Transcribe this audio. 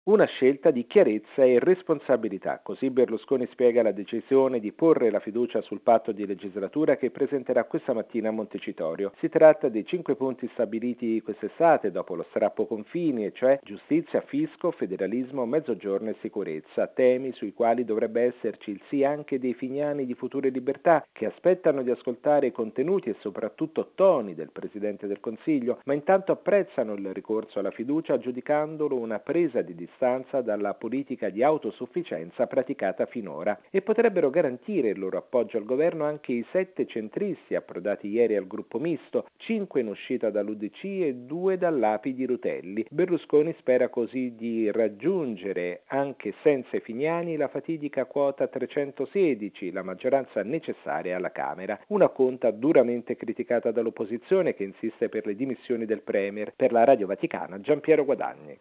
Una scelta di chiarezza e responsabilità, così Berlusconi spiega la decisione di porre la fiducia sul patto di legislatura che presenterà questa mattina a Montecitorio. Si tratta dei 5 punti stabiliti quest'estate dopo lo strappo confini, e cioè giustizia, fisco, federalismo, mezzogiorno e sicurezza, temi sui quali dovrebbe esserci il sì anche dei finiani di Futuro e Libertà, che aspettano di ascoltare i contenuti e soprattutto toni del Presidente del Consiglio, ma intanto apprezzano il ricorso alla fiducia giudicandolo una presa di distanza dalla politica di autosufficienza praticata finora, e potrebbero garantire il loro appoggio al governo anche i 7 centristi approdati ieri al gruppo misto, 5 in uscita dall'UDC e 2 dall'API di Rutelli. Berlusconi spera così di raggiungere, anche senza i finiani, la fatidica quota 316, la maggioranza necessaria alla Camera, una conta duramente criticata dall'opposizione che insiste per le dimissioni del Premier. Per la Radio Vaticana, Giampiero Guadagni.